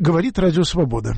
Говорит Радио Свобода.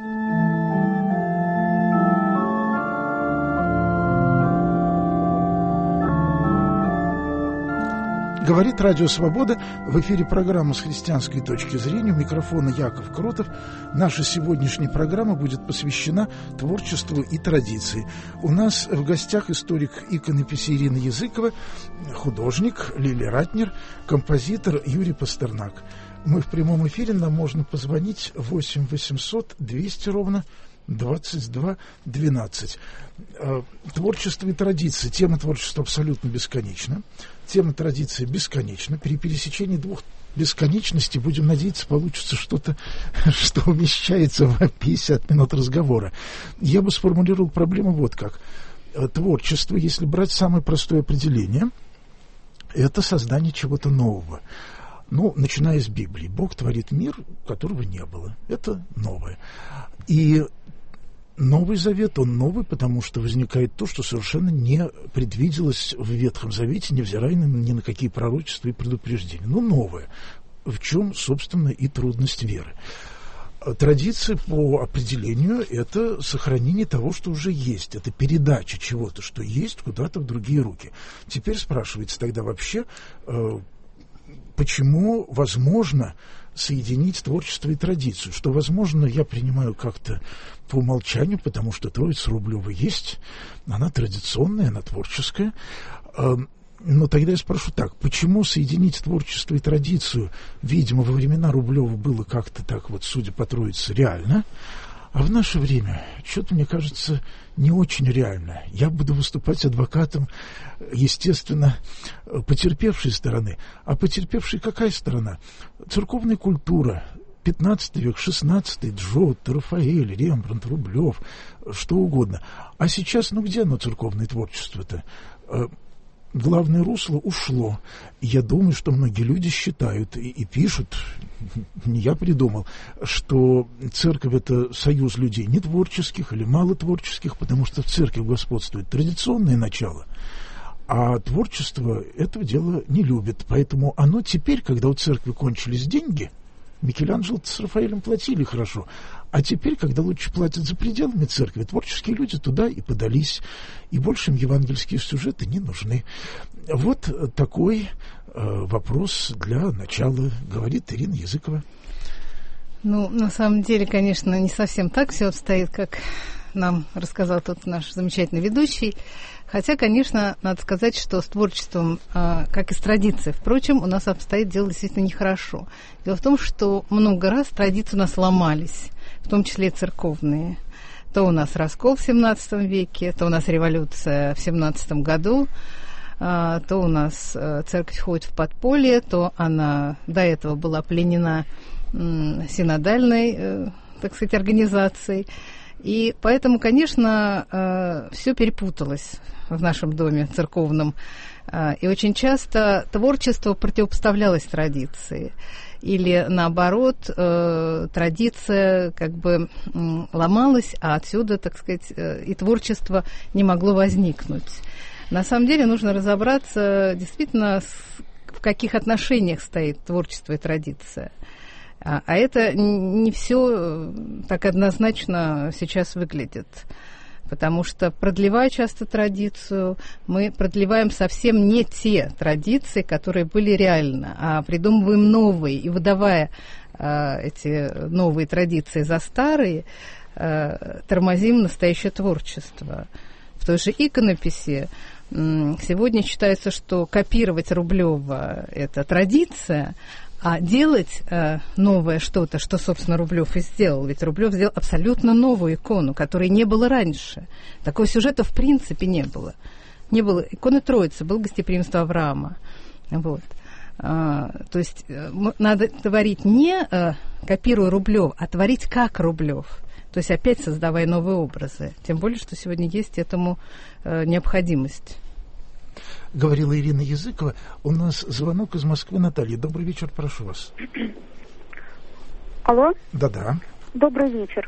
Говорит Радио Свобода. В эфире программа «С христианской точки зрения». У микрофона Яков Кротов. Наша сегодняшняя программа будет посвящена творчеству и традиции. У нас в гостях историк иконописи Ирина Языкова, художник Лилия Ратнер, композитор Юрий Пастернак. Мы в прямом эфире, нам можно позвонить 8 800 200 ровно 22 12. Творчество и традиции. Тема творчества абсолютно бесконечна. Тема традиции бесконечна. При пересечении двух бесконечностей, будем надеяться, получится что-то, что умещается в 50 минут разговора. Я бы сформулировал проблему вот как. Творчество, если брать самое простое определение, это создание чего-то нового. Ну, начиная с Библии. Бог творит мир, которого не было. Это новое. И Новый Завет, он новый, потому что возникает то, что совершенно не предвиделось в Ветхом Завете, невзирая ни на какие пророчества и предупреждения. Но новое, в чем, собственно, и трудность веры. Традиция по определению – это сохранение того, что уже есть. Это передача чего-то, что есть, куда-то в другие руки. Теперь спрашивается тогда вообще, почему возможно соединить творчество и традицию, что, возможно, я принимаю как-то по умолчанию, потому что Троица Рублева есть, она традиционная, она творческая. Но тогда я спрошу так, почему соединить творчество и традицию, видимо, во времена Рублева было как-то так вот, судя по Троице, реально, а в наше время, что-то, мне кажется, не очень реально. Я буду выступать адвокатом, естественно, потерпевшей стороны. А потерпевшей какая сторона? Церковная культура. 15 век, 16-й, Джотто, Рафаэль, Рембрандт, Рублев, что угодно. А сейчас, ну где оно, церковное творчество-то? Главное русло ушло. Я думаю, что многие люди считают и пишут, не я придумал, что церковь – это союз людей нетворческих или малотворческих, потому что в церкви господствует традиционное начало, а творчество этого дела не любит. Поэтому оно теперь, когда у церкви кончились деньги, Микеланджело с Рафаэлем платили хорошо, а теперь, когда лучше платят за пределами церкви, творческие люди туда и подались, и больше им евангельские сюжеты не нужны. Вот такой вопрос для начала, говорит Ирина Языкова. Ну, на самом деле, конечно, не совсем так все обстоит, как нам рассказал тот наш замечательный ведущий. Хотя, конечно, надо сказать, что с творчеством, как и с традицией, впрочем, у нас обстоит дело действительно нехорошо. Дело в том, что много раз традиции у нас ломались, в том числе и церковные. То у нас раскол в XVII веке, то у нас революция в 17 году, то у нас церковь ходит в подполье, то она до этого была пленена синодальной, так сказать, организацией. И поэтому, конечно, все перепуталось в нашем доме церковном. И очень часто творчество противопоставлялось традиции. Или, наоборот, традиция как бы ломалась, а отсюда, так сказать, и творчество не могло возникнуть. На самом деле нужно разобраться действительно, в каких отношениях стоит творчество и традиция. А это не все так однозначно сейчас выглядит. Потому что, продлевая часто традицию, мы продлеваем совсем не те традиции, которые были реально, а придумываем новые. И выдавая эти новые традиции за старые, тормозим настоящее творчество. В той же иконописи сегодня считается, что копировать Рублева – это традиция, а делать новое что-то, что, собственно, Рублев и сделал. Ведь Рублев сделал абсолютно новую икону, которой не было раньше. Такого сюжета в принципе не было. Не было иконы Троицы, было гостеприимство Авраама. Вот. То есть надо творить не копируя Рублев, а творить как Рублев. То есть опять создавая новые образы. Тем более, что сегодня есть этому необходимость. Говорила Ирина Языкова. У нас звонок из Москвы. Наталья. Добрый вечер, прошу вас. Алло? Да-да. Добрый вечер.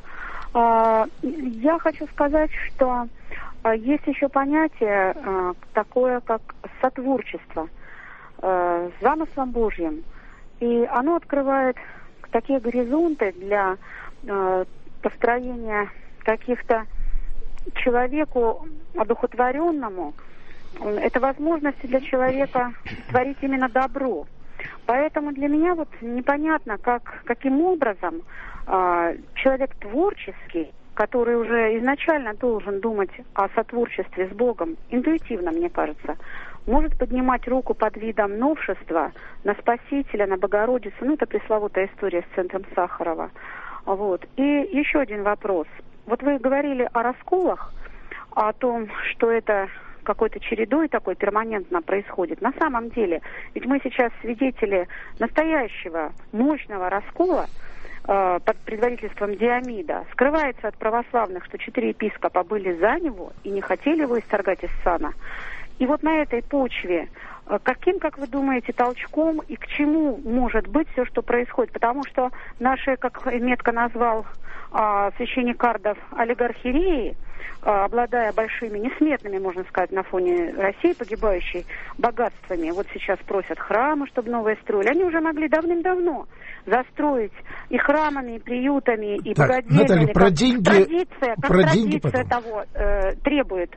Я хочу сказать, что есть еще понятие такое, как сотворчество с замыслом Божьим. И оно открывает такие горизонты для построения каких-то человеку одухотворенному, это возможности для человека творить именно добро. Поэтому для меня вот непонятно, каким образом человек творческий, который уже изначально должен думать о сотворчестве с Богом, интуитивно, мне кажется, может поднимать руку под видом новшества на Спасителя, на Богородицу. Ну, это пресловутая история с центром Сахарова. Вот. И еще один вопрос. Вот вы говорили о расколах, о том, что это какой-то чередой такой перманентно происходит. На самом деле, ведь мы сейчас свидетели настоящего мощного раскола под предводительством Диомида. Скрывается от православных, что 4 епископа были за него и не хотели его исторгать из сана. И вот на этой почве, каким, как вы думаете, толчком и к чему может быть все, что происходит? Потому что наши, как метко назвал священник Кардов, олигархиреи, обладая большими, несметными, можно сказать, на фоне России, погибающей богатствами, вот сейчас просят храмы, чтобы новые строили. Они уже могли давным-давно застроить и храмами, и приютами, и богадельнями. Наталья, про деньги, традиция того требует.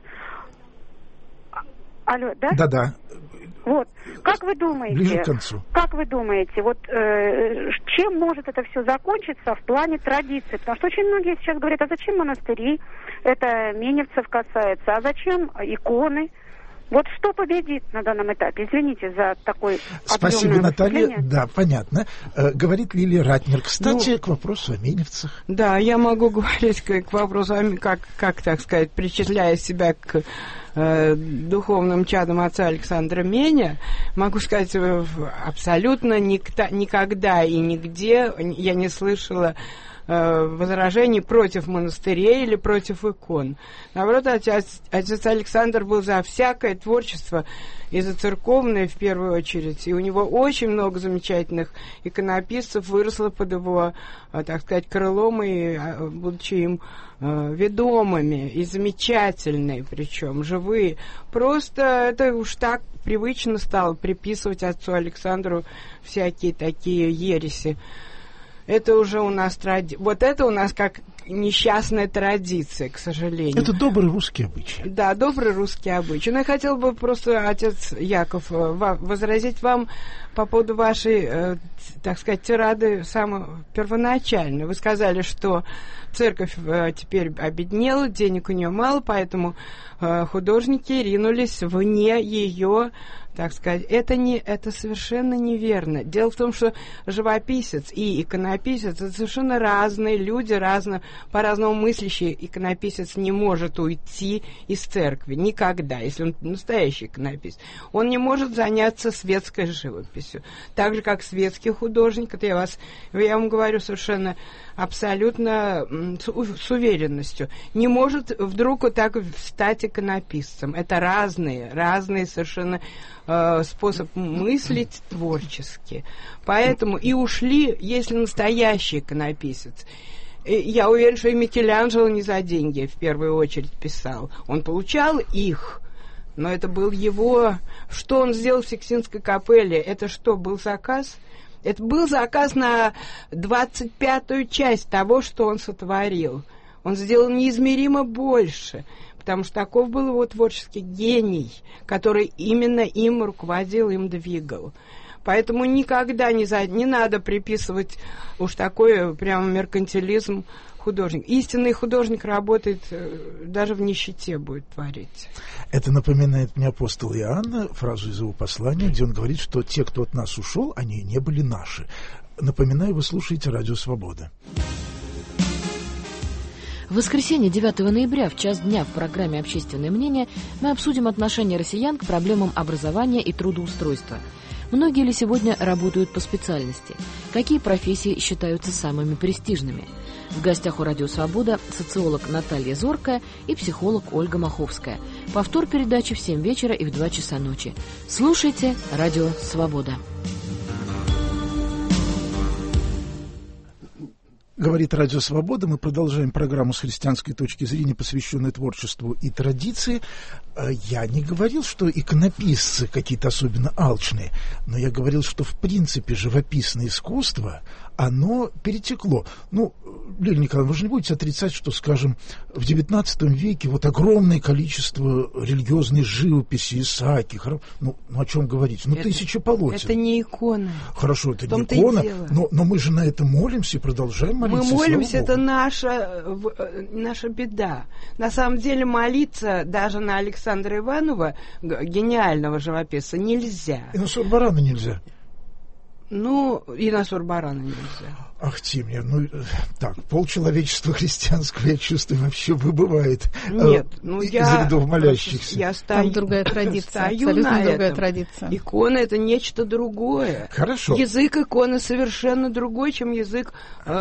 Алло, да? Да-да. Вот. Как вы думаете? Ближе к концу. Как вы думаете, вот чем может это все закончиться в плане традиции? Потому что очень многие сейчас говорят, а зачем монастыри? Это меневцев касается. А зачем иконы? Вот что победит на данном этапе? Извините за такой Спасибо, Наталья. Да, понятно. Говорит Лилия Ратнер. Кстати, к вопросу о меневцах. Да, я могу говорить к вопросу, как так сказать, причисляя себя к духовным чадам отца Александра Меня, могу сказать, абсолютно никогда и нигде я не слышала возражений против монастырей или против икон. Наоборот, отец Александр был за всякое творчество, и за церковное в первую очередь. И у него очень много замечательных иконописцев выросло под его, так сказать, крылом, и будучи им ведомыми, и замечательные, причем живые. Просто это уж так привычно стало приписывать отцу Александру всякие такие ереси. Это уже у нас вот это у нас как несчастная традиция, к сожалению. Это добрый русский обычай. Да, добрый русский обычай. Но я хотела бы просто, отец Яков, возразить вам по поводу вашей, так сказать, тирады самой первоначальной. Вы сказали, что церковь теперь обеднела, денег у нее мало, поэтому художники ринулись вне ее, так сказать. Это совершенно неверно. Дело в том, что живописец и иконописец — это совершенно разные люди, по-разному мыслящий. Иконописец не может уйти из церкви никогда, если он настоящий иконописец. Он не может заняться светской живописью. Так же, как светский художник, это я вам говорю совершенно абсолютно с уверенностью, не может вдруг вот так стать иконописцем. Это разные совершенно способ мыслить творчески. Поэтому и ушли, если настоящий иконописец. Я уверен, что и Микеланджело не за деньги в первую очередь писал. Он получал их, но это был его... Что он сделал в Сикстинской капелле? Это что, был заказ? Это был заказ на 25-ю часть того, что он сотворил. Он сделал неизмеримо больше, потому что таков был его творческий гений, который именно им руководил, им двигал. Поэтому никогда не надо приписывать уж такой прямо меркантилизм художник. Истинный художник работает, даже в нищете будет творить. Это напоминает мне апостол Иоанна, фразу из его послания, где он говорит, что те, кто от нас ушел, они не были наши. Напоминаю, вы слушаете Радио Свобода. В воскресенье 9 ноября в час дня в программе «Общественное мнение» мы обсудим отношение россиян к проблемам образования и трудоустройства. Многие ли сегодня работают по специальности? Какие профессии считаются самыми престижными? В гостях у «Радио Свобода» социолог Наталья Зоркая и психолог Ольга Маховская. Повтор передачи в 7 вечера и в 2 часа ночи. Слушайте «Радио Свобода». Говорит Радио Свобода. Мы продолжаем программу с христианской точки зрения, посвященную творчеству и традиции. Я не говорил, что иконописцы какие-то особенно алчные, но я говорил, что в принципе живописное искусство, оно перетекло. Ну, Лилия Николаевна, вы же не будете отрицать, что, скажем, в XIX веке вот огромное количество религиозной живописи, Исааки, ну о чем говорить? Ну, тысячи полотен. Это не икона. Хорошо, это не икона, но мы же на это молимся и продолжаем молиться. Мы молимся, это наша беда. На самом деле молиться даже на Александра Иванова, гениального живописца, нельзя. И на Сурбарана нельзя. Ну, и на Сурбарана нельзя. Ах, Тимья, ну, так, полчеловечества христианского, я чувствую, вообще выбывает. Нет, из рядов молящихся. Я стою, там другая традиция, абсолютно другая традиция. Икона — это нечто другое. Хорошо. Язык иконы совершенно другой, чем язык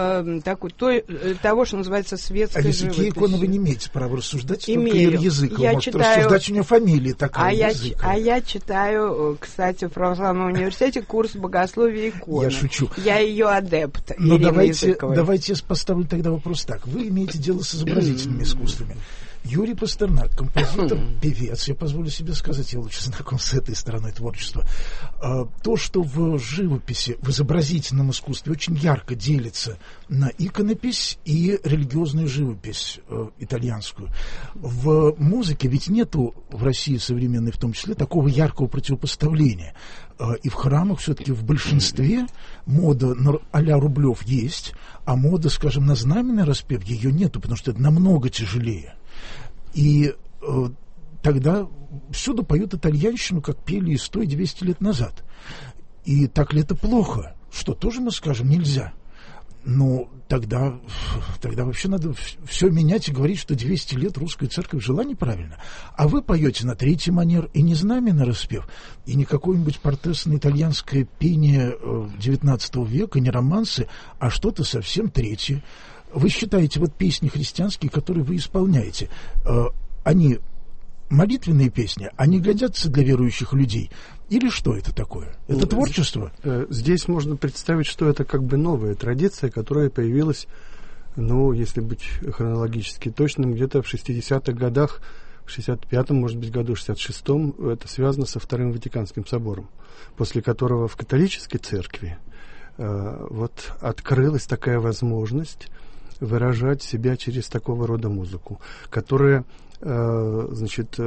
того, что называется светской живописью. О языке иконы вы не имеете права рассуждать, имею. только Ира Языкова я может читаю... рассуждать, у нее фамилия такая, Языкова. Я читаю, кстати, в Православном университете курс богословия иконы. Я шучу. Я ее адепт. Но давайте я поставлю тогда вопрос так. Вы имеете дело с изобразительными искусствами. Юрий Пастернак, композитор, певец, я позволю себе сказать, я лучше знаком с этой стороной творчества. То, что в живописи, в изобразительном искусстве очень ярко делится на иконопись и религиозную живопись итальянскую. В музыке ведь нету в России современной в том числе такого яркого противопоставления. И в храмах все-таки в большинстве мода а-ля Рублев есть, а мода, скажем, на знаменный распев ее нету, потому что это намного тяжелее. И тогда всюду поют итальянщину, как пели и 100, и 200 лет назад. И так ли это плохо? Что тоже мы скажем нельзя. Но тогда вообще надо все менять и говорить, что 200 лет русская церковь жила неправильно. А вы поете на третий манер, и не знаменный распев, и не какое-нибудь портесное итальянское пение XIX века, не романсы, а что-то совсем третье. Вы считаете, вот песни христианские, которые вы исполняете, они молитвенные песни, они годятся для верующих людей? Или что это такое? Это творчество? Здесь можно представить, что это как бы новая традиция, которая появилась, ну, если быть хронологически точным, где-то в 60-х годах, в 65-м, может быть, году, 66-м, это связано со Вторым Ватиканским собором, после которого в католической церкви вот открылась такая возможность выражать себя через такого рода музыку, которая, значит,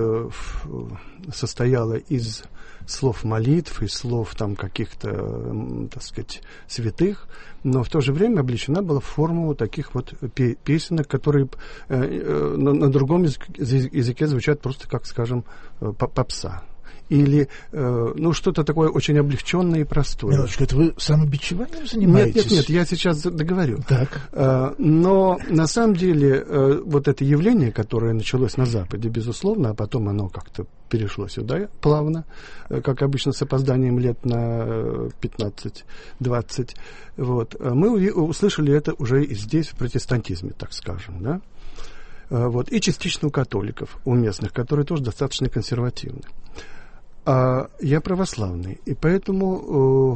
состояла из слов молитв, из слов там каких-то, так сказать, святых, но в то же время облечена была в форму таких вот песенок, которые на другом языке звучат просто, как, скажем, попса. Или, ну, что-то такое очень облегченное и простое. Минуточку, это вы самобичеванием занимаетесь? Нет, я сейчас договорю. Так. Но на самом деле вот это явление, которое началось на Западе, безусловно, а потом оно как-то перешло сюда плавно, как обычно с опозданием лет на 15-20, вот, мы услышали это уже и здесь, в протестантизме, так скажем, да? Вот, и частично у католиков, у местных, которые тоже достаточно консервативны. Я православный, и поэтому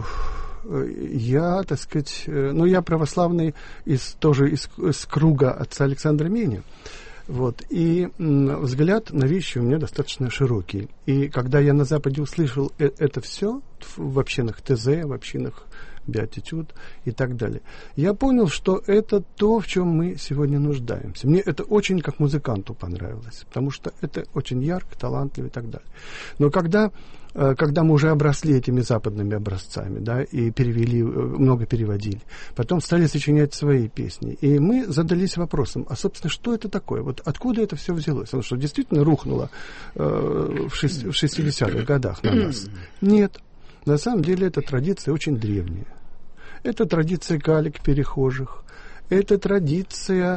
я, так сказать, ну, я православный тоже из круга отца Александра Меня, вот, и взгляд на вещи у меня достаточно широкий. И когда я на Западе услышал это все в общинах ТЗ, в общинах Беатитюд и так далее, я понял, что это то, в чем мы сегодня нуждаемся. Мне это очень как музыканту понравилось, потому что это очень ярко, талантливо и так далее. Но когда мы уже обросли этими западными образцами, да, и много переводили, потом стали сочинять свои песни, и мы задались вопросом, а, собственно, что это такое? Вот откуда это все взялось? Потому что действительно рухнуло в 60-х годах на нас. Нет. На самом деле эта традиция очень древняя. Это традиция калек перехожих, это традиция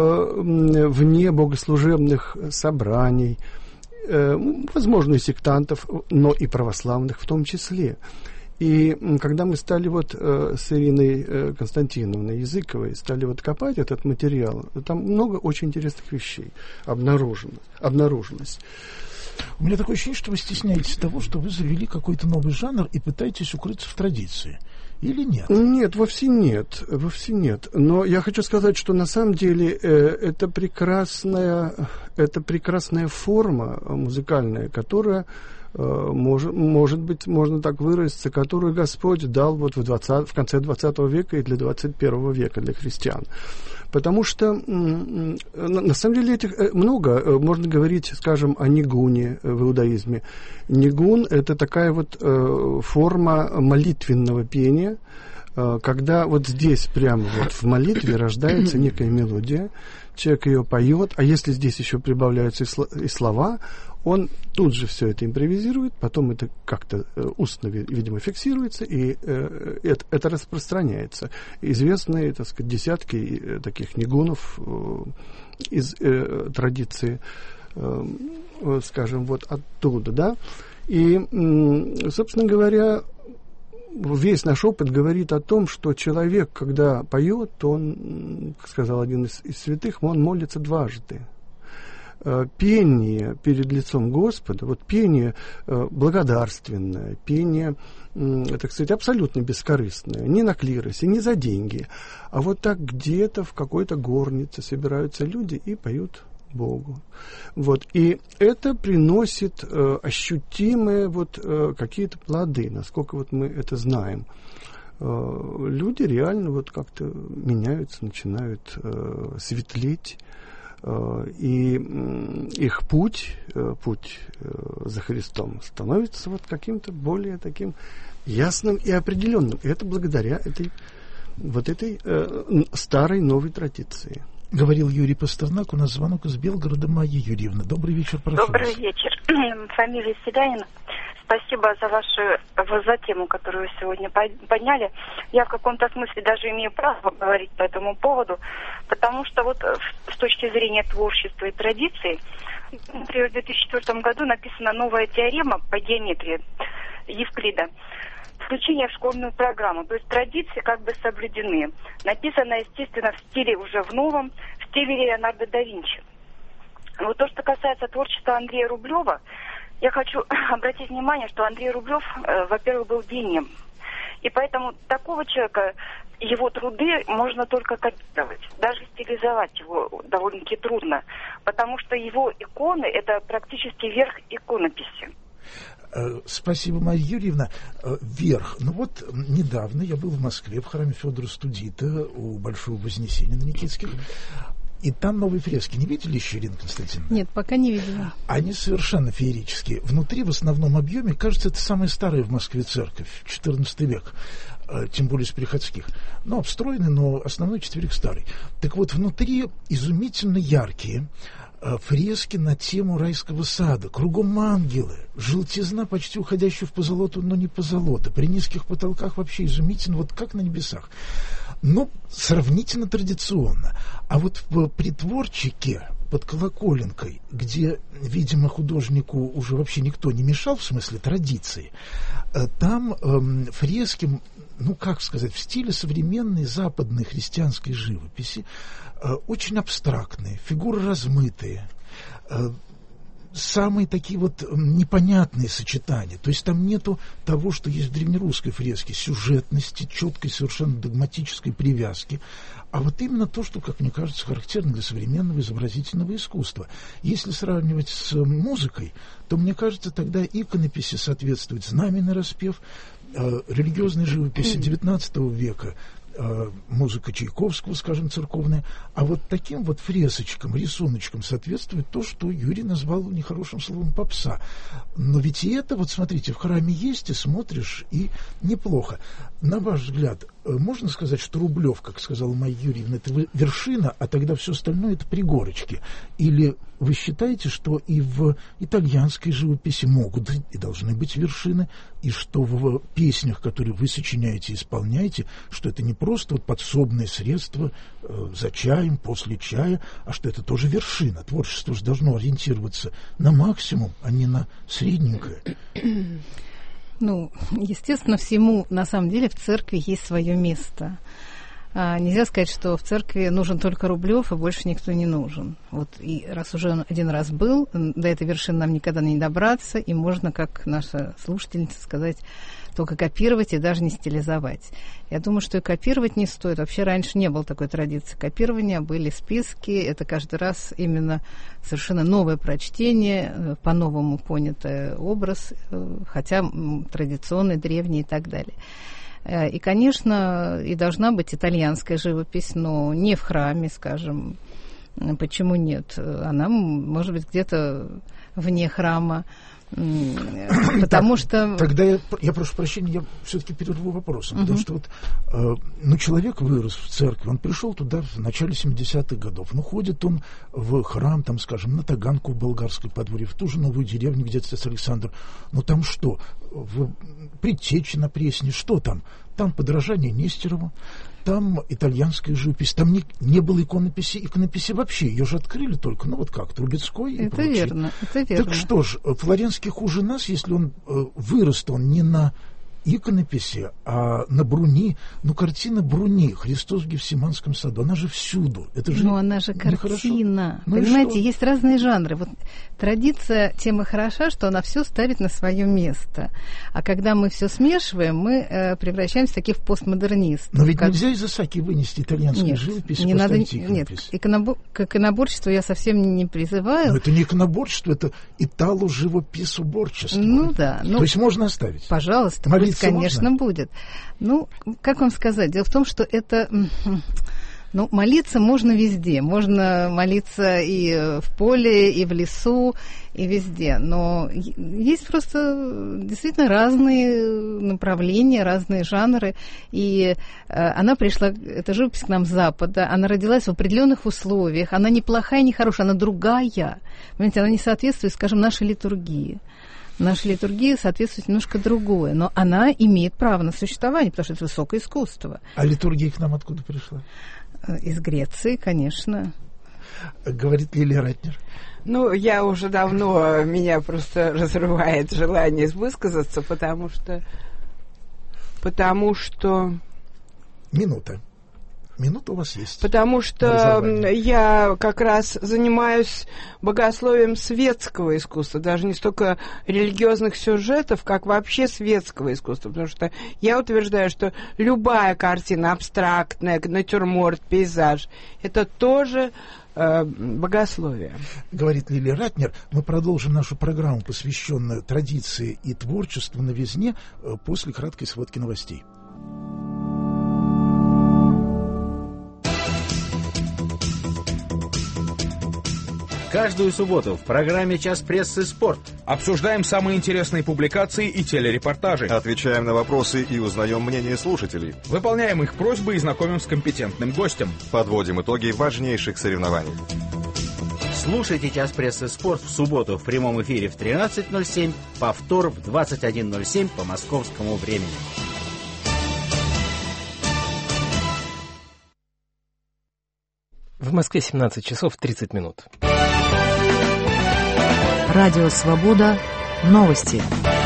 вне богослужебных собраний, возможно, и сектантов, но и православных в том числе. И когда мы стали вот с Ириной Константиновной Языковой стали вот копать этот материал, там много очень интересных вещей обнаружилось. У меня такое ощущение, что вы стесняетесь того, что вы завели какой-то новый жанр и пытаетесь укрыться в традиции. Или нет? Нет, вовсе нет. Но я хочу сказать, что на самом деле это прекрасная форма музыкальная, которая может быть, можно так выразиться, которую Господь дал вот в конце 20 века и для 21 века для христиан. Потому что, на самом деле, этих много. Можно говорить, скажем, о нигуне в иудаизме. Нигун – это такая вот форма молитвенного пения, когда вот здесь прямо вот в молитве рождается некая мелодия, человек ее поет, а если здесь еще прибавляются и слова, он тут же все это импровизирует, потом это как-то устно, видимо, фиксируется, и это распространяется. Известные, так сказать, десятки таких нигунов из традиции, скажем, вот оттуда, да. И, собственно говоря, весь наш опыт говорит о том, что человек, когда поет, то он, как сказал один из святых, он молится дважды. Пение перед лицом Господа, вот пение благодарственное, пение, так сказать, абсолютно бескорыстное, не на клиросе, не за деньги, а вот так где-то в какой-то горнице собираются люди и поют Богу. Вот. И это приносит ощутимые вот какие-то плоды, насколько вот мы это знаем. Люди реально вот как-то меняются, начинают светлеть, и их путь за Христом становится вот каким-то более таким ясным и определенным. И это благодаря этой старой новой традиции. Говорил Юрий Пастернак. У нас звонок из Белгорода. Майя Юрьевна. Добрый вечер, прошу. Добрый вечер. Фамилия Селянина. Спасибо за тему, которую вы сегодня подняли. Я в каком-то смысле даже имею право говорить по этому поводу, потому что вот с точки зрения творчества и традиций, например, в 2004 году написана новая теорема по геометрии Евклида. Включение в школьную программу. То есть традиции как бы соблюдены. Написано, естественно, в стиле уже в новом, в стиле Леонардо да Винчи. Вот то, что касается творчества Андрея Рублева, я хочу обратить внимание, что Андрей Рублев, во-первых, был гением. И поэтому такого человека, его труды можно только копировать. Даже стилизовать его довольно-таки трудно. Потому что его иконы – это практически верх иконописи. Спасибо, Марья Юрьевна. Вверх. Ну вот, недавно я был в Москве в храме Федора Студита у Большого Вознесения на Никитских. И там новые фрески. Не видели еще, Ирина Константиновна? Нет, пока не видела. Они совершенно феерические. Внутри, в основном объеме, кажется, это самая старая в Москве церковь, XIV век, тем более из приходских. Ну, обстроенный, но основной четверик старый. Так вот, внутри изумительно яркие фрески на тему райского сада. Кругом ангелы. Желтизна, почти уходящая в позолоту, но не позолота. При низких потолках вообще изумительно, вот как на небесах. Но сравнительно традиционно. А вот в притворчике под колоколенкой, где, видимо, художнику уже вообще никто не мешал, в смысле традиции, там фрески, ну, как сказать, в стиле современной западной христианской живописи, очень абстрактные, фигуры размытые, самые такие вот непонятные сочетания. То есть там нету того, что есть в древнерусской фреске, сюжетности, четкой, совершенно догматической привязки, а вот именно то, что, как мне кажется, характерно для современного изобразительного искусства. Если сравнивать с музыкой, то, мне кажется, тогда иконописи соответствует знаменный распев, религиозной живописи XIX века, музыка Чайковского, скажем, церковная, а вот таким вот фресочкам, рисуночкам соответствует то, что Юрий назвал нехорошим словом попса. Но ведь и это, вот смотрите, в храме есть, и смотришь, и неплохо. На ваш взгляд, можно сказать, что Рублев, как сказала Майя Юрьевна, это вершина, а тогда все остальное это пригорочки? Или вы считаете, что и в итальянской живописи могут и должны быть вершины, и что в песнях, которые вы сочиняете и исполняете, что это не просто вот подсобное средство за чаем, после чая, а что это тоже вершина? Творчество же должно ориентироваться на максимум, а не на средненькое. Ну, естественно, всему на самом деле в церкви есть свое место. нельзя сказать, что в церкви нужен только Рублев, и больше никто не нужен. Вот, и раз уже он один раз был, до этой вершины нам никогда не добраться, и можно, как наша слушательница, сказать, только копировать и даже не стилизовать. Я думаю, что и копировать не стоит. Вообще раньше не было такой традиции копирования, были списки, это каждый раз именно совершенно новое прочтение, по-новому понятый образ, хотя традиционный, древний и так далее. И, конечно, и должна быть итальянская живопись, но не в храме, скажем. Почему нет? Она, может быть, где-то вне храма. Потому что... Тогда я прошу прощения, я все-таки перерву вопросом. Потому что вот, человек вырос в церкви, он пришел туда в начале 70-х годов. Ходит он в храм, там, скажем, на Таганку в Болгарской подворье, в ту же новую деревню, где отец Александр. Там что? В Предтече на Пресне, что там? Там подражание Нестерову, там итальянская живопись, там не было иконописи вообще, ее же открыли только, как, Трубецкой и прочее. Верно, это верно. Так что ж, Флоренский хуже нас, если он вырос, то он не на иконописи, а на Бруни. Картина Бруни, Христос в Гефсиманском саду, она же всюду. Это же она же картина. Понимаете, есть разные жанры. Вот традиция тем и хороша, что она все ставит на свое место. А когда мы все смешиваем, мы превращаемся в таких постмодернистов. Но ведь нельзя из Осаки вынести итальянскую живопись и поставить иконопись. Нет, к иконоборчеству я совсем не призываю. Но это не иконоборчество, это итало-живописоборчество. Да. То есть можно оставить? Пожалуйста. Конечно, будет. Как вам сказать? Дело в том, что это... молиться можно везде. Можно молиться и в поле, и в лесу, и везде. Но есть просто действительно разные направления, разные жанры. И она пришла, эта живопись к нам с Запада, она родилась в определенных условиях. Она не плохая, не хорошая, она другая. Понимаете, она не соответствует, скажем, нашей литургии. Наша литургия соответствует немножко другое, но она имеет право на существование, потому что это высокое искусство. А литургия к нам откуда пришла? Из Греции, конечно. Говорит Лилия Ратнер. Я уже давно, меня просто разрывает желание высказаться, потому что... Минута у вас есть. Потому что я как раз занимаюсь богословием светского искусства, даже не столько религиозных сюжетов, как вообще светского искусства. Потому что я утверждаю, что любая картина абстрактная, натюрморт, пейзаж, это тоже богословие. Говорит Лилия Ратнер. Мы продолжим нашу программу, посвященную традиции и творчеству новизне, после краткой сводки новостей. Каждую субботу в программе «Час прессы. Спорт» обсуждаем самые интересные публикации и телерепортажи. Отвечаем на вопросы и узнаем мнение слушателей. Выполняем их просьбы и знакомим с компетентным гостем. Подводим итоги важнейших соревнований. Слушайте «Час прессы. Спорт» в субботу в прямом эфире в 13:07, повтор в 21:07 по московскому времени. В Москве 17 часов 30 минут. Радио «Свобода». Новости.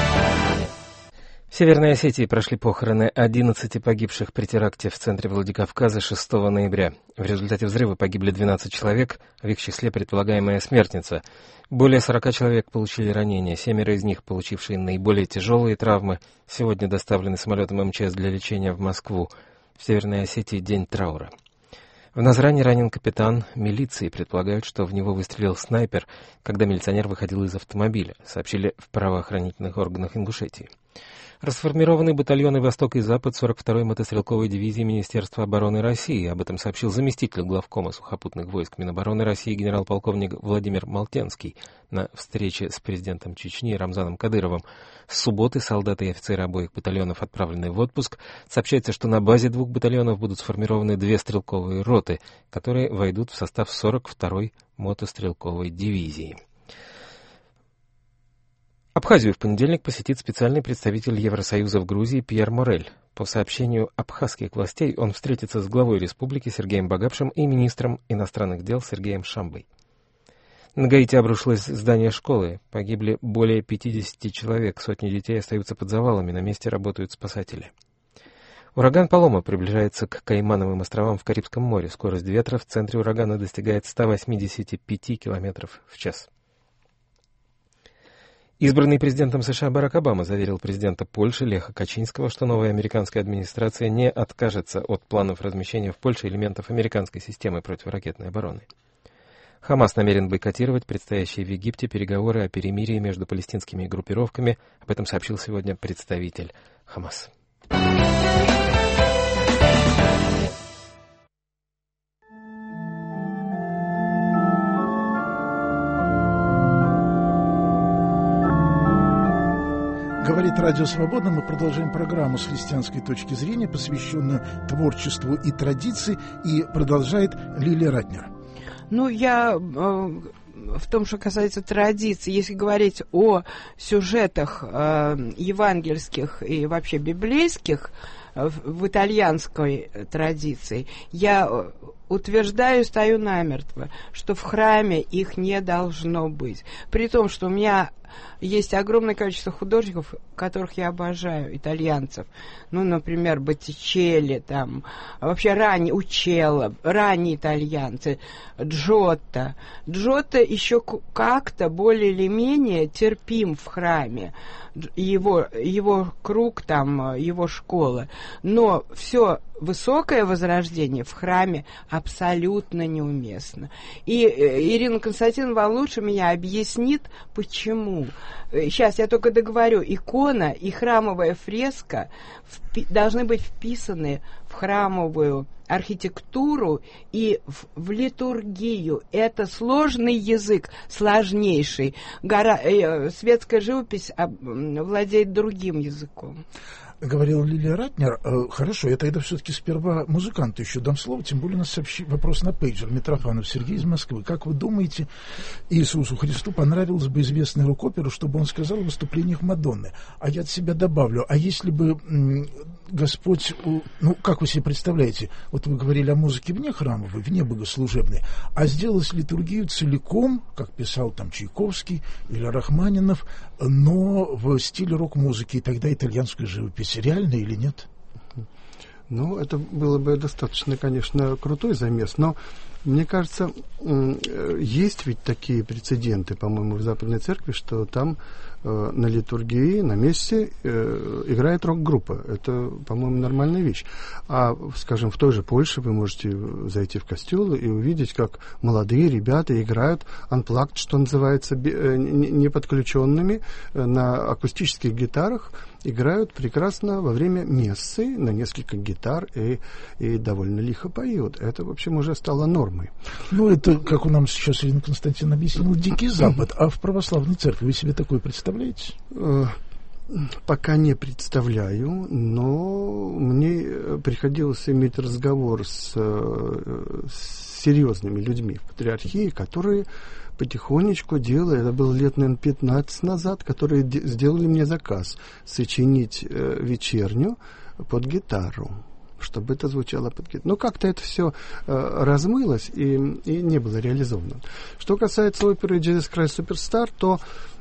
В Северной Осетии прошли похороны 11 погибших при теракте в центре Владикавказа 6 ноября. В результате взрыва погибли 12 человек, в их числе предполагаемая смертница. Более 40 человек получили ранения, 7 из них, получившие наиболее тяжелые травмы, сегодня доставлены самолетом МЧС для лечения в Москву. В Северной Осетии день траура. В Назране ранен капитан милиции. Предполагают, что в него выстрелил снайпер, когда милиционер выходил из автомобиля, сообщили в правоохранительных органах Ингушетии. Расформированы батальоны «Восток» и «Запад» 42-й мотострелковой дивизии Министерства обороны России. Об этом сообщил заместитель главкома сухопутных войск Минобороны России генерал-полковник Владимир Малтенский на встрече с президентом Чечни Рамзаном Кадыровым. С субботы солдаты и офицеры обоих батальонов отправлены в отпуск. Сообщается, что на базе 2 батальонов будут сформированы 2 стрелковые роты, которые войдут в состав 42-й мотострелковой дивизии. Абхазию в понедельник посетит специальный представитель Евросоюза в Грузии Пьер Морель. По сообщению абхазских властей, он встретится с главой республики Сергеем Багапшем и министром иностранных дел Сергеем Шамбой. На Гаити обрушилось здание школы. Погибли более 50 человек, сотни детей остаются под завалами, на месте работают спасатели. Ураган Палома приближается к Каймановым островам в Карибском море. Скорость ветра в центре урагана достигает 185 км в час. Избранный президентом США Барак Обама заверил президента Польши Леха Качинского, что новая американская администрация не откажется от планов размещения в Польше элементов американской системы противоракетной обороны. Хамас намерен бойкотировать предстоящие в Египте переговоры о перемирии между палестинскими группировками. Об этом сообщил сегодня представитель Хамас. Говорит Радио Свобода. Мы продолжаем программу с христианской точки зрения, посвященную творчеству и традиции, и продолжает Лилия Ратнер. Ну, я в том, что касается традиций, если говорить о сюжетах евангельских и вообще библейских в итальянской традиции, я утверждаю, стою намертво, что в храме их не должно быть. При том, что у меня есть огромное количество художников, которых я обожаю, итальянцев. Ну, например, Боттичелли, там, вообще Учелло, ранние итальянцы, Джотто. Джотто еще как-то более или менее терпим в храме. Его круг, там, его школа. Но все высокое возрождение в храме абсолютно неуместно. И Ирина Константиновна лучше меня объяснит, почему. Сейчас я только договорю. Икона и храмовая фреска должны быть вписаны в храмовую архитектуру и в литургию. Это сложный язык, сложнейший. Светская живопись владеет другим языком. Говорила Лилия Ратнер. Хорошо, я тогда все-таки сперва музыканту еще дам слово, тем более у нас вопрос на пейджер. Митрофанов Сергей из Москвы. Как вы думаете, Иисусу Христу понравилось бы известный рок-оперу, чтобы он сказал о выступлениях Мадонны? А я от себя добавлю, а если бы Господь, ну, как вы себе представляете, вот вы говорили о музыке вне храмовой, вне богослужебной, а сделалась литургию целиком, как писал там Чайковский или Рахманинов, но в стиле рок-музыки, и тогда итальянскую живопись. Реально или нет? Ну, это было бы достаточно, конечно, крутой замес, но мне кажется, есть ведь такие прецеденты, по-моему, в Западной Церкви, что там на литургии, на мессе играет рок-группа. Это, по-моему, нормальная вещь. А, скажем, в той же Польше вы можете зайти в костел и увидеть, как молодые ребята играют unplugged, что называется, неподключенными на акустических гитарах, играют прекрасно во время мессы на несколько гитар и довольно лихо поют. Это, в общем, уже стало нормой. Ну, это, как у нас сейчас Ирина Константиновна объяснила, Дикий Запад. А в православной церкви вы себе такое представляете? Пока не представляю, но мне приходилось иметь разговор с серьезными людьми в патриархии, которые потихонечку делали, это было лет, наверное, 15 назад, которые сделали мне заказ сочинить вечерню под гитару, чтобы это звучало под гитару. Но как-то это все размылось и не было реализовано. Что касается оперы «Jesus Christ Superstar», то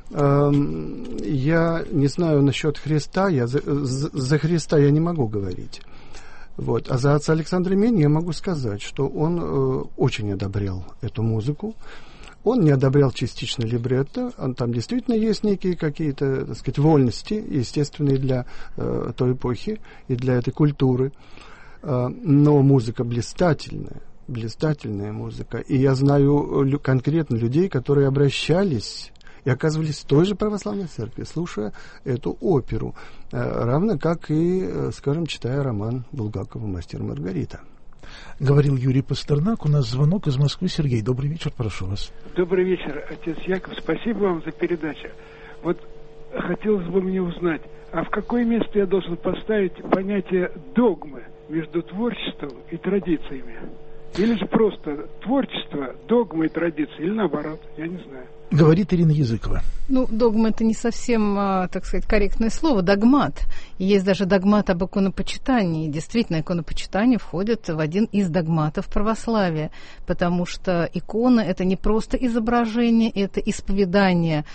я не знаю насчет Христа, за Христа я не могу говорить. Вот. А за отца Александра Мени я могу сказать, что он очень одобрял эту музыку. Он не одобрял частично либретто, там действительно есть некие какие-то, так сказать, вольности, естественные для той эпохи и для этой культуры. Но музыка блистательная музыка. И я знаю конкретно людей, которые обращались и оказывались в той же православной церкви, слушая эту оперу, равно как и, скажем, читая роман Булгакова «Мастер и Маргарита». Говорил Юрий Пастернак. У нас звонок из Москвы. Сергей, добрый вечер, прошу вас. Добрый вечер, отец Яков. Спасибо вам за передачу. Вот хотелось бы мне узнать, а в какое место я должен поставить понятие догмы между творчеством и традициями? Или же просто творчество, догма и традиция, или наоборот, я не знаю. Говорит Ирина Языкова. Ну, догма — это не совсем, так сказать, корректное слово. Догмат. И есть даже догмат об иконопочитании. Действительно, иконопочитание входит в один из догматов православия, потому что икона — это не просто изображение, это исповедание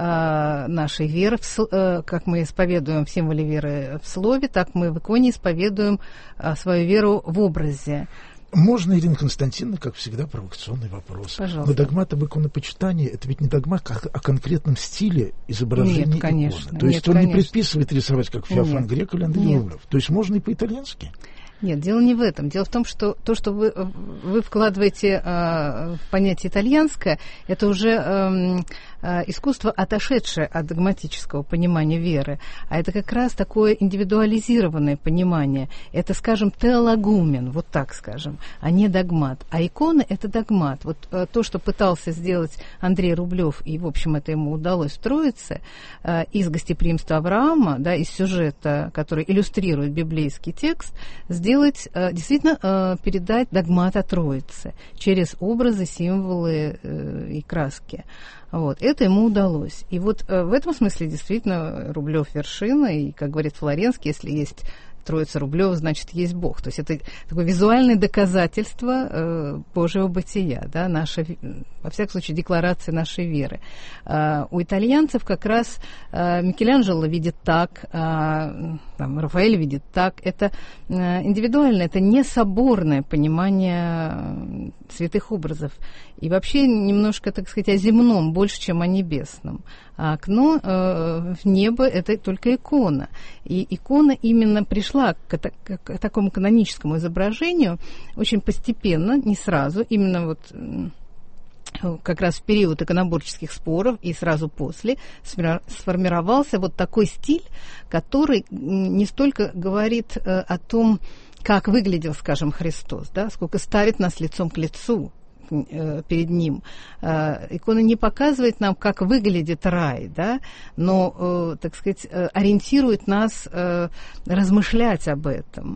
нашей веры, как мы исповедуем в символе веры в слове, так мы в иконе исповедуем свою веру в образе. Можно, Ирина Константиновна, как всегда, провокационный вопрос. Пожалуйста. Но догмат об иконопочитании — это ведь не догмат о конкретном стиле изображения иконы. Нет, конечно. То есть он не предписывает рисовать, как Феофан Грек или Андрей Рублев. То есть можно и по-итальянски. Нет, дело не в этом. Дело в том, что то, что вы вкладываете в понятие итальянское, это уже искусство, отошедшее от догматического понимания веры. А это как раз такое индивидуализированное понимание. Это, скажем, теологумен, вот так скажем, а не догмат. А икона — это догмат. Вот то, что пытался сделать Андрей Рублев, и, в общем, это ему удалось в Троице, из гостеприимства Авраама, да, из сюжета, который иллюстрирует библейский текст, сделать, действительно, передать догмат о Троице через образы, символы и краски. Вот, это ему удалось. И вот в этом смысле действительно Рублев вершина, и, как говорит Флоренский, если есть Троица Рублева, значит, есть Бог. То есть это такое визуальное доказательство Божьего бытия, да, во всяком случае, декларация нашей веры. У итальянцев как раз Микеланджело видит так, Рафаэль видит так. Это индивидуальное, это не соборное понимание святых образов. И вообще немножко, так сказать, о земном больше, чем о небесном. А окно в небо — это только икона. И икона именно пришла к такому каноническому изображению очень постепенно, не сразу, именно вот как раз в период иконоборческих споров и сразу после сформировался вот такой стиль, который не столько говорит о том, как выглядел, скажем, Христос, да, сколько ставит нас лицом к лицу перед ним. Икона не показывает нам, как выглядит рай, да, но, так сказать, ориентирует нас размышлять об этом.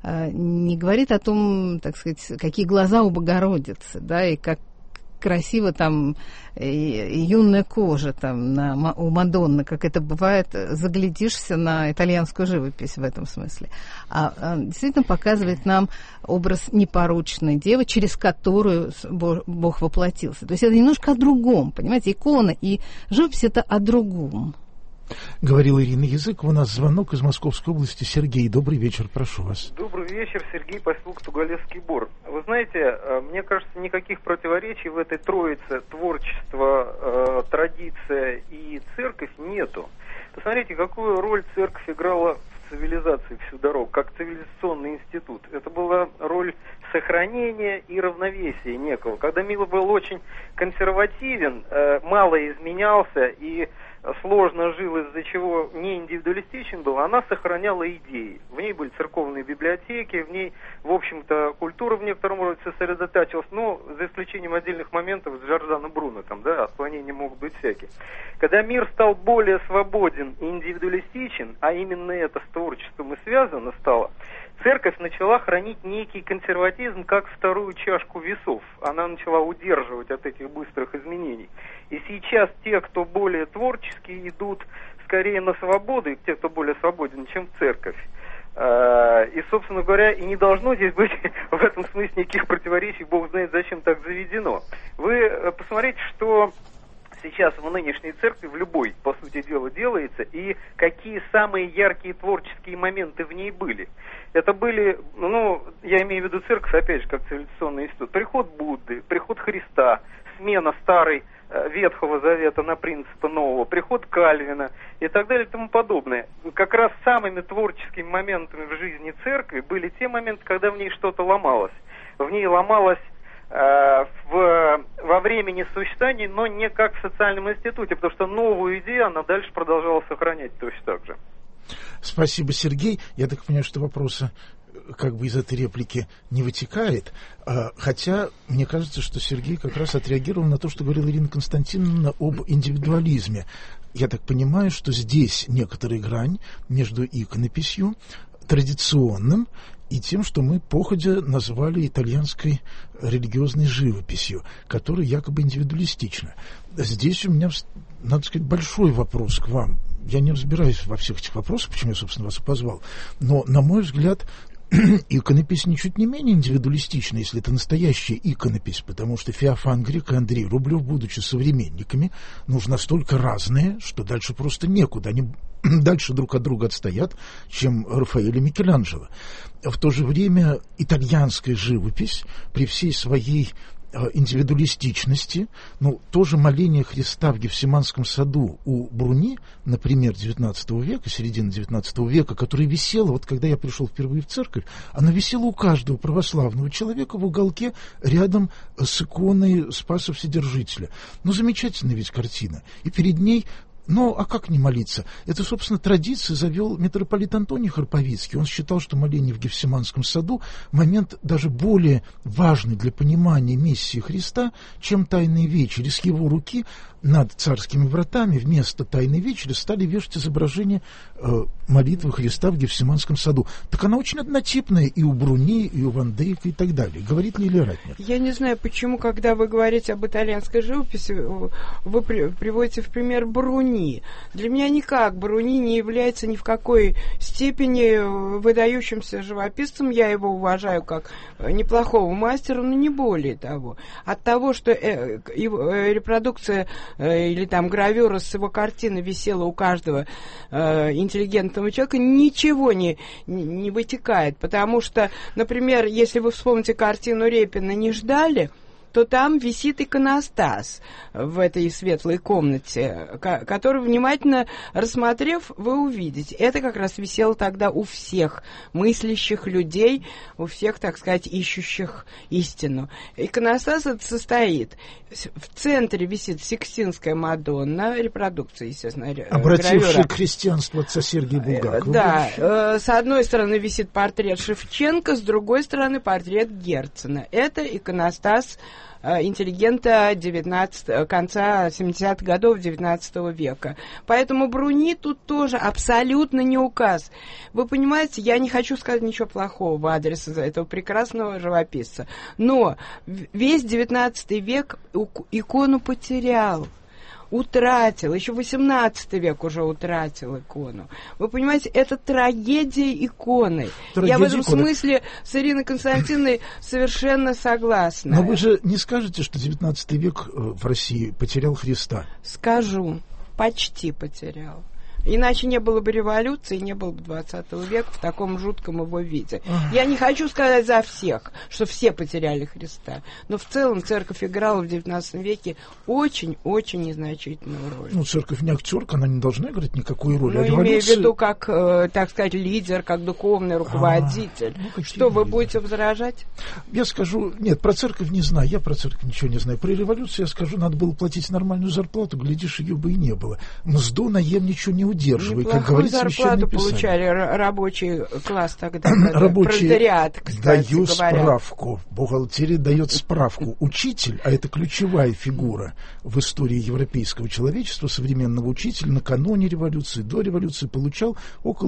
Не говорит о том, так сказать, какие глаза у Богородицы, да, и как красиво там юная кожа там у Мадонны, как это бывает, заглядишься на итальянскую живопись в этом смысле. А действительно показывает нам образ непорочной девы, через которую Бог воплотился. То есть это немножко о другом, понимаете, икона и живопись — это о другом. Говорила Ирина Языкова. У нас звонок из Московской области. Сергей, добрый вечер, прошу вас. Добрый вечер, Сергей, поселок Тугалевский Бор. Вы знаете, мне кажется, никаких противоречий в этой троице творчество, традиция и церковь нету. Посмотрите, какую роль церковь играла в цивилизации всю дорогу, как цивилизационный институт. Это была роль сохранения и равновесия некого. Когда мир был очень консервативен, мало изменялся и сложно жил, из-за чего не индивидуалистичен был, она сохраняла идеи. В ней были церковные библиотеки, в ней, в общем-то, культура в некотором роде сосредотачивалась, но за исключением отдельных моментов с Джорджано Бруно, там, да, отклонения могут быть всякие. Когда мир стал более свободен и индивидуалистичен, а именно это с творчеством и связано стало, церковь начала хранить некий консерватизм, как вторую чашку весов. Она начала удерживать от этих быстрых изменений. И сейчас те, кто более творческие, идут скорее на свободу, и те, кто более свободен, чем церковь. И, собственно говоря, и не должно здесь быть в этом смысле никаких противоречий, Бог знает, зачем так заведено. Вы посмотрите, что сейчас в нынешней церкви, в любой, по сути дела, делается, и какие самые яркие творческие моменты в ней были. Это были, я имею в виду церковь, опять же, как цивилизационный институт, приход Будды, приход Христа, смена старой Ветхого Завета на принципы нового, приход Кальвина и так далее и тому подобное. Как раз самыми творческими моментами в жизни церкви были те моменты, когда в ней что-то ломалось. В ней ломалось во времени существования, но не как в социальном институте, потому что новую идею она дальше продолжала сохранять точно так же. Спасибо, Сергей. Я так понимаю, что вопроса как бы из этой реплики не вытекает, хотя мне кажется, что Сергей как раз отреагировал на то, что говорила Ирина Константиновна об индивидуализме. Я так понимаю, что здесь некоторая грань между иконописью традиционным и тем, что мы походя назвали итальянской религиозной живописью, которая якобы индивидуалистична. Здесь у меня, надо сказать, большой вопрос к вам. Я не разбираюсь во всех этих вопросах, почему я, собственно, вас и позвал. Но, на мой взгляд, иконопись ничуть не менее индивидуалистична, если это настоящая иконопись, потому что Феофан Грек и Андрей Рублев, будучи современниками, настолько разные, что дальше просто некуда. Они дальше друг от друга отстоят, чем Рафаэль и Микеланджело. В то же время итальянская живопись при всей своей индивидуалистичности, тоже моление Христа в Гефсиманском саду у Бруни, например, XIX века, середины XIX века, которое висело, вот когда я пришел впервые в церковь, оно висело у каждого православного человека в уголке рядом с иконой Спаса Вседержителя. Замечательная ведь картина. И перед ней... а как не молиться? Это, собственно, традицию завел митрополит Антоний Харповицкий. Он считал, что моление в Гефсиманском саду момент даже более важный для понимания миссии Христа, чем Тайные вечери. С его руки над царскими вратами вместо Тайной вечери стали вешать изображение молитвы Христа в Гефсиманском саду. Так она очень однотипная и у Бруни, и у Ван Дейка, и так далее. Говорит Лилия Ратнер. Я не знаю, почему, когда вы говорите об итальянской живописи, вы приводите в пример Бруни. Для меня никак Бруни не является ни в какой степени выдающимся живописцем. Я его уважаю как неплохого мастера, но не более того. От того, что репродукция или там гравюра с его картины висела у каждого интеллигентного человека, ничего не вытекает. Потому что, например, если вы вспомните картину Репина «Не ждали», то там висит иконостас в этой светлой комнате, который, внимательно рассмотрев, вы увидите. Это как раз висело тогда у всех мыслящих людей, у всех, так сказать, ищущих истину. Иконостас этот состоит. В центре висит Сикстинская Мадонна, репродукция, естественно, обратившая к христианству отца Сергия Булгакова. Да, с одной стороны висит портрет Шевченко, с другой стороны портрет Герцена. Это иконостас интеллигента конца 70-х годов XIX века. Поэтому Бруни тут тоже абсолютно не указ. Вы понимаете, я не хочу сказать ничего плохого в адрес этого прекрасного живописца, но весь XIX век икону потерял. Утратил, еще 18 век уже утратил икону. Вы понимаете, это трагедия иконы. Я в этом смысле с Ириной Константиновной совершенно согласна. Но вы же не скажете, что 19 век в России потерял Христа? Скажу, почти потерял. Иначе не было бы революции, не было бы 20 века в таком жутком его виде. Я не хочу сказать за всех, что все потеряли Христа, но в целом церковь играла в 19 веке очень-очень незначительную роль. Церковь не актерка, она не должна играть никакую роль. Имею в виду как, так сказать, лидер, как духовный руководитель. Что, вы будете возражать? Я скажу, нет, про церковь не знаю, я про церковь ничего не знаю. Про революцию я скажу, надо было платить нормальную зарплату, глядишь, ее бы и не было. Мзду наемничего не удерживай, как говорит Священное Писание. Получали рабочий класс тогда, рабочие пролетариат, кстати даю говоря. Справку, бухгалтерия дает справку. Учитель, а это ключевая фигура в истории европейского человечества, современного учителя, накануне революции, до революции получал около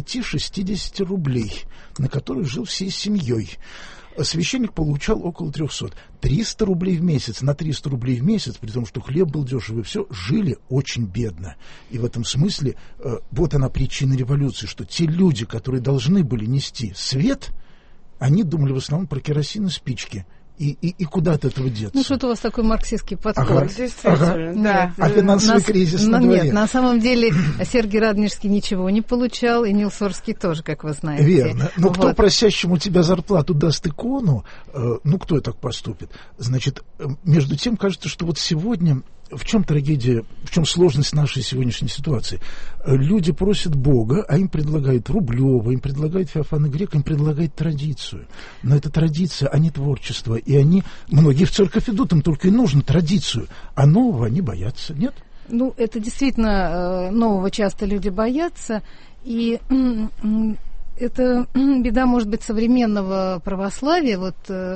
30-60 рублей, на которые жил всей семьей. Священник получал около 300. 300 рублей в месяц, на 300 рублей в месяц, при том, что хлеб был дешевый, все, жили очень бедно. И в этом смысле вот она причина революции, что те люди, которые должны были нести свет, они думали в основном про керосин и спички. И куда от этого деться? Что-то у вас такой марксистский подход. Действительно, да. А финансовый кризис на дворе. Нет, на самом деле Сергий Радонежский ничего не получал, и Нил Сорский тоже, как вы знаете. Верно. Но кто просящему тебя зарплату даст икону, кто так поступит? Значит, между тем, кажется, что вот сегодня... В чем трагедия, в чем сложность нашей сегодняшней ситуации? Люди просят Бога, а им предлагают Рублева, им предлагают Феофана Грека, им предлагают традицию. Но это традиция, а не творчество. И многие в церковь идут, им только и нужно традицию. А нового они боятся, нет? Это действительно, нового часто люди боятся. И это беда, может быть, современного православия. Вот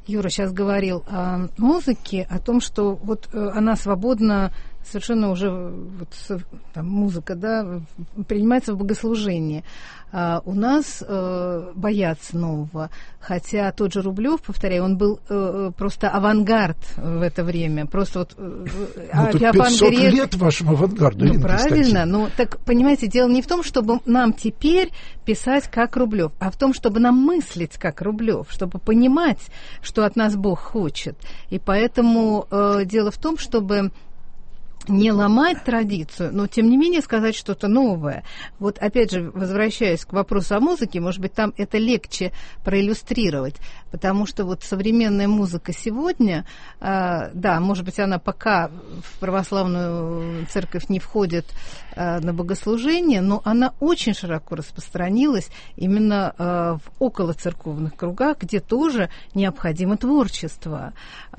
Юра сейчас говорил о музыке, о том, что вот она свободна совершенно уже, вот, там, музыка, да, принимается в богослужении. У нас боятся нового, хотя тот же Рублев, повторяю, он был просто авангард в это время, просто вот... Ну, тут 500 лет вашему авангарду, Ирина правильно, но так, понимаете, дело не в том, чтобы нам теперь писать как Рублев, а в том, чтобы нам мыслить как Рублев, чтобы понимать, что от нас Бог хочет. И поэтому дело в том, чтобы не ломать традицию, но, тем не менее, сказать что-то новое. Вот, опять же, возвращаясь к вопросу о музыке, может быть, там это легче проиллюстрировать, потому что вот современная музыка сегодня, да, может быть, она пока в православную церковь не входит на богослужение, но она очень широко распространилась именно в околоцерковных кругах, где тоже необходимо творчество.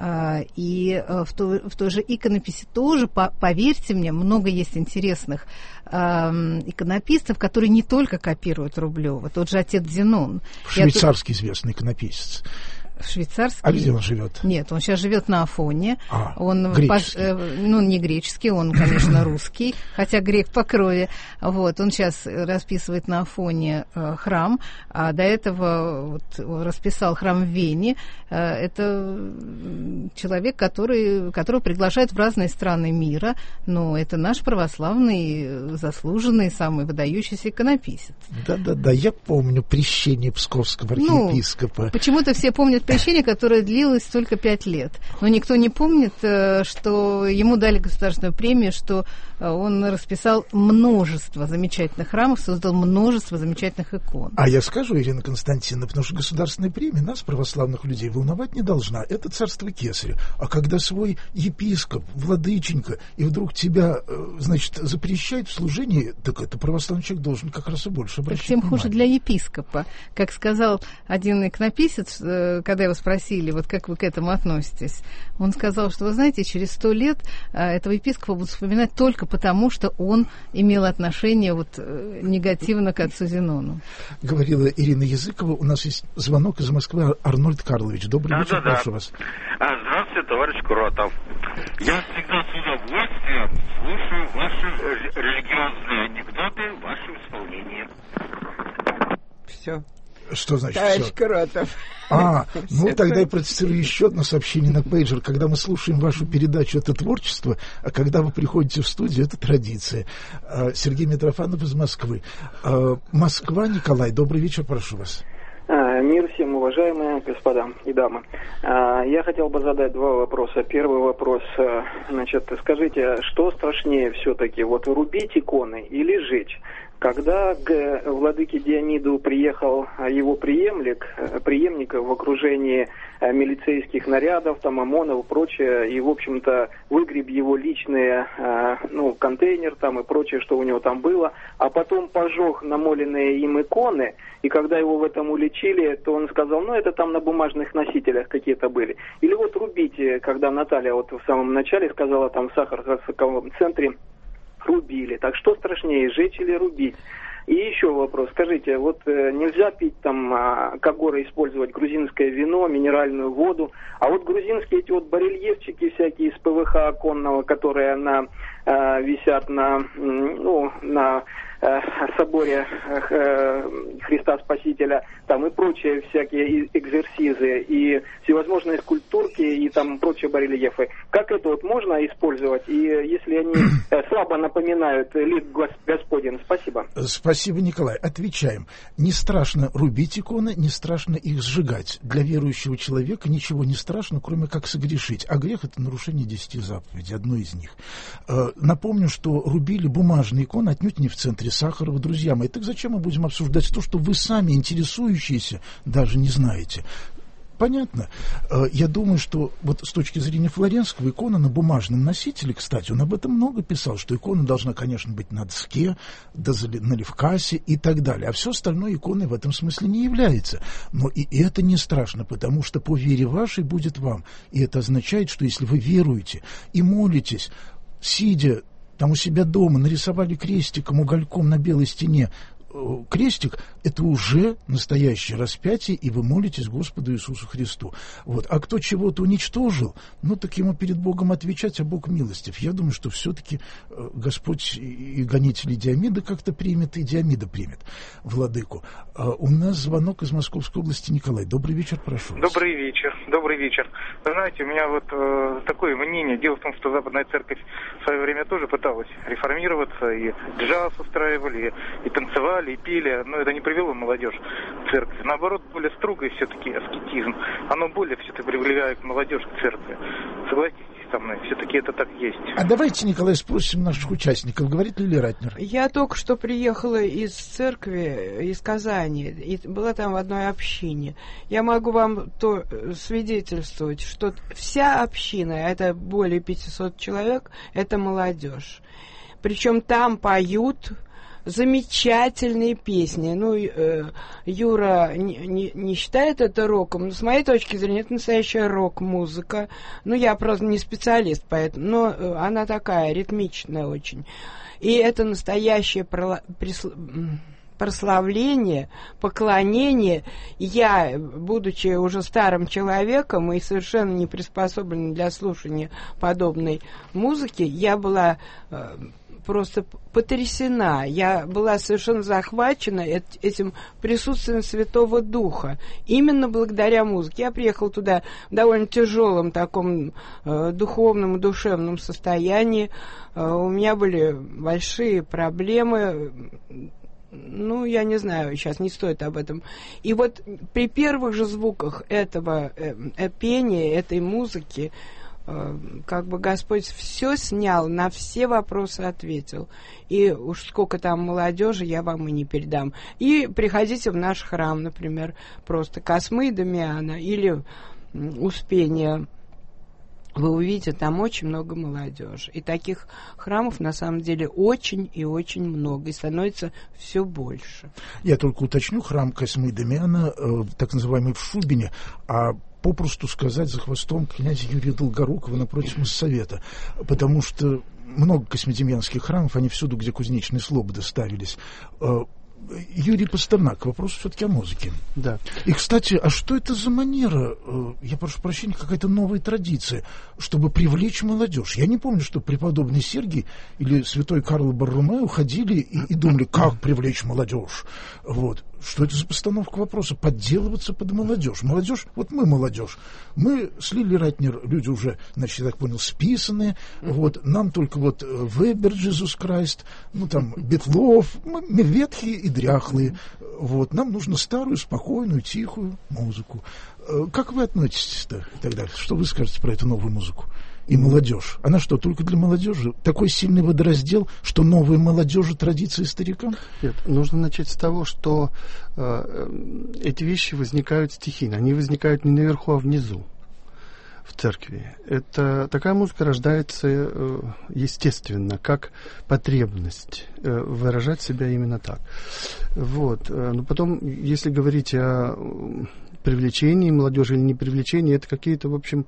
И в той же иконописи тоже, поверьте мне, много есть интересных иконописцев, которые не только копируют Рублева. Тот же отец Зенон. Швейцарский известный иконописец. Швейцарский. А где он живет? Нет, он сейчас живет на Афоне. Он греческий. Ну, не греческий, он, конечно, русский, хотя грек по крови. Вот, он сейчас расписывает на Афоне храм, а до этого вот, расписал храм в Вене. Это человек, которого приглашают в разные страны мира, но это наш православный, заслуженный, самый выдающийся иконописец. Да-да-да, я помню крещение псковского архиепископа. Почему-то все помнят крещение, которое длилось только 5 лет. Но никто не помнит, что ему дали государственную премию, что он расписал множество замечательных храмов, создал множество замечательных икон. А я скажу, Ирина Константиновна, потому что государственная премия нас, православных людей, волновать не должна. Это царство Кесаря. А когда свой епископ, владыченька, и вдруг тебя, значит, запрещает в служении, так это православный человек должен как раз и больше обращать внимание. Тем хуже для епископа. Как сказал один иконописец, когда его спросили, вот как вы к этому относитесь, он сказал, что, вы знаете, через 100 лет этого епископа будут вспоминать только потому, что он имел отношение вот негативно к отцу Зенону. Говорила Ирина Языкова. У нас есть звонок из Москвы. Арнольд Карлович. Добрый вечер, прошу вас. Здравствуйте, товарищ Куротов. Я всегда с удовольствием слушаю ваши религиозные анекдоты в вашем исполнении. Все. Что значит товарищ все? Куротов. Ну тогда я процитирую еще одно сообщение на пейджер. Когда мы слушаем вашу передачу, это творчество, а когда вы приходите в студию, это традиция. Сергей Митрофанов из Москвы. Москва, Николай, добрый вечер, прошу вас. Мир всем, уважаемые господа и дамы. Я хотел бы задать 2 вопроса. Первый вопрос, значит, скажите, что страшнее все-таки, вот рубить иконы или жечь? Когда к владыке Диониду приехал его преемник в окружении милицейских нарядов, там, ОМОНов и прочее, и, в общем-то, выгреб его личные, контейнер там и прочее, что у него там было, а потом пожег намоленные им иконы, и когда его в этом уличили, то он сказал, это там на бумажных носителях какие-то были. Или вот рубите, когда Наталья вот в самом начале сказала, там в Сахарском центре рубили. Так что страшнее, жечь или рубить? И еще вопрос. Скажите, вот нельзя пить там, как горы использовать грузинское вино, минеральную воду, а вот грузинские эти вот барельефчики всякие из ПВХ оконного, которые висят на соборе Христа Спасителя, там и прочие всякие экзерсизы, и всевозможные скульптурки, и там прочие барельефы. Как это вот можно использовать, и если они слабо напоминают лик Господень? Спасибо. Спасибо, Николай. Отвечаем. Не страшно рубить иконы, не страшно их сжигать. Для верующего человека ничего не страшно, кроме как согрешить. А грех — это нарушение 10 заповедей, одной из них. Напомню, что рубили бумажные иконы отнюдь не в центре Сахарова, друзья мои. Так зачем мы будем обсуждать то, что вы сами, интересующиеся, даже не знаете? Понятно. Я думаю, что вот с точки зрения Флоренского, икона на бумажном носителе, кстати, он об этом много писал, что икона должна, конечно, быть на доске, на левкасе и так далее. А все остальное иконой в этом смысле не является. Но и это не страшно, потому что по вере вашей будет вам. И это означает, что если вы веруете и молитесь, сидя там у себя дома, нарисовали крестиком, угольком на белой стене крестик, это уже настоящее распятие, и вы молитесь Господу Иисусу Христу. Вот. А кто чего-то уничтожил, ну, так ему перед Богом отвечать, а Бог милостив. Я думаю, что все-таки Господь и гонители Диомеда как-то примет, и Диомеда примет владыку. У нас звонок из Московской области. Николай, добрый вечер, прошу вас. Добрый вечер, добрый вечер. Вы знаете, у меня вот такое мнение. Дело в том, что Западная Церковь в свое время тоже пыталась реформироваться, и джаз устраивали, и танцевали, и пели, но это не привело молодежь к церкви. Наоборот, более строгий все-таки аскетизм. Оно более все-таки привлекает молодежь к церкви. Согласитесь со мной, все-таки это так есть. А давайте, Николай, спросим наших участников, говорит Лилия Ратнер. Я только что приехала из церкви, из Казани, и была там в одной общине. Я могу вам то свидетельствовать, что вся община, это более 500 человек, это молодежь. Причем там поют замечательные песни. Ну, Юра не считает это роком, но с моей точки зрения это настоящая рок-музыка. Ну, я просто не специалист, поэтому, но она такая ритмичная очень. И это настоящее прославление, поклонение. Я, будучи уже старым человеком и совершенно не приспособленной для слушания подобной музыки, я была просто потрясена. Я была совершенно захвачена этим присутствием Святого Духа. Именно благодаря музыке. Я приехала туда в довольно тяжелом таком духовном и душевном состоянии. У меня были большие проблемы. Ну, я не знаю, сейчас не стоит об этом. И вот при первых же звуках этого пения, этой музыки, как бы Господь все снял, на все вопросы ответил. И уж сколько там молодежи, я вам и не передам. И приходите в наш храм, например, просто Космы и Дамиана или Успения. Вы увидите, там очень много молодежи. И таких храмов, на самом деле, очень и очень много. И становится все больше. Я только уточню, храм Косьмы и Дамиана, так называемый в Шубине, а попросту сказать, за хвостом князя Юрия Долгорукова напротив Моссовета. Потому что много космодемьянских храмов, они всюду, где кузнечные слободы ставились. Юрий Пастернак, вопрос все-таки о музыке. Да. И, кстати, а что это за манера, я прошу прощения, какая-то новая традиция, чтобы привлечь молодежь? Я не помню, что преподобный Сергий или святой Карл Борромео ходили и думали, как привлечь молодежь. Вот. Что это за постановка вопроса? Подделываться под молодежь. Молодежь, вот мы молодежь. Мы с Лилией Ратнер, люди уже, значит, я так понял, списанные. Вот. Нам только вот Вебер, Джизус Крайст, ну там, Бетлов, мы ветхие и дряхлые. Вот. Нам нужно старую, спокойную, тихую музыку. Как вы относитесь-то и так далее? Что вы скажете про эту новую музыку? И молодежь. Она что, только для молодежи? Такой сильный водораздел, что новой молодежи традиции старикам? Нет, нужно начать с того, что эти вещи возникают стихийно. Они возникают не наверху, а внизу, в церкви. Такая музыка рождается естественно, как потребность выражать себя именно так. Вот. Но потом, если говорить о привлечении молодежи или не привлечении, это какие-то, в общем,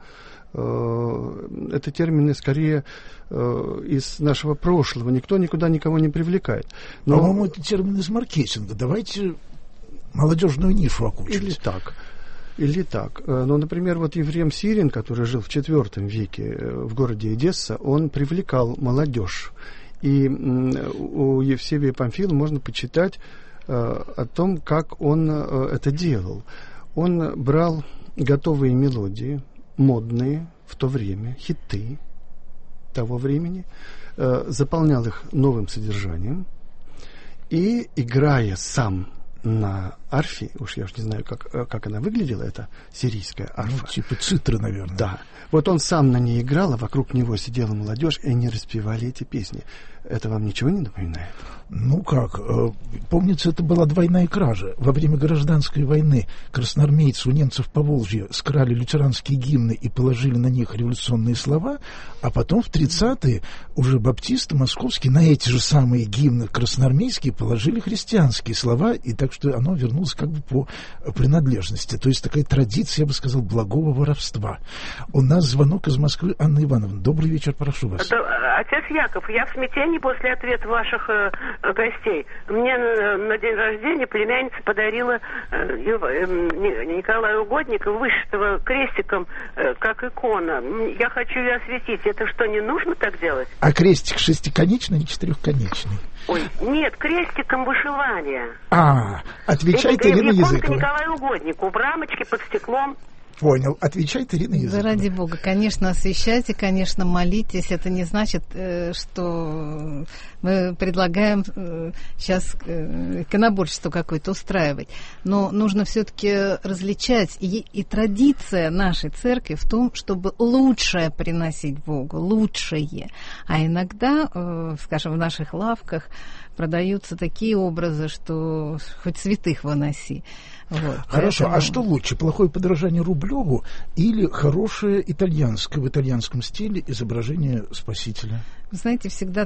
это термины скорее из нашего прошлого. Никто никуда никого не привлекает. Но, по-моему, это термин из маркетинга. Давайте молодежную нишу окучивать. Или так. Ну, например, вот Ефрем Сирин, который жил в IV веке в городе Эдесса, он привлекал молодежь. И у Евсевия Памфила можно почитать о том, как он это делал. Он брал готовые мелодии, модные в то время, хиты того времени, заполнял их новым содержанием и, играя сам на арфе, уж я не знаю, как она выглядела, эта сирийская арфа. Ну, типа цитра, наверное. Да. Вот он сам на ней играл, а вокруг него сидела молодежь, и они распевали эти песни. Это вам ничего не напоминает? Ну как, помнится, это была двойная кража. Во время гражданской войны красноармейцы у немцев по Волжье скрали лютеранские гимны и положили на них революционные слова, а потом в 30-е уже баптисты московские на эти же самые гимны красноармейские положили христианские слова, и так что оно вернулось как бы по принадлежности. То есть такая традиция, я бы сказал, благого воровства. У нас звонок из Москвы. Анна Ивановна, добрый вечер, прошу вас. Отец Яков, я в смятении Сегодня, после ответа ваших гостей, мне на день рождения племянница подарила Николаю Угодникову, вышитого крестиком, как икона. Я хочу ее осветить. Это что, не нужно так делать? А крестик шестиконечный или четырехконечный? Ой, нет, крестиком вышивания. Отвечает Ирина Языкова. Иконка Николаю Угоднику в рамочке под стеклом. Понял. Отвечает Ирина Языкова. Да ради бога. Конечно, освещайте, конечно, молитесь. Это не значит, что мы предлагаем сейчас иконоборчество какое-то устраивать. Но нужно все-таки различать. И традиция нашей церкви в том, чтобы лучшее приносить Богу, лучшее. А иногда, скажем, в наших лавках продаются такие образы, что хоть святых выноси. Вот, хорошо, поэтому... а что лучше, плохое подражание Рублеву или хорошее итальянское, в итальянском стиле изображение Спасителя? Вы знаете, всегда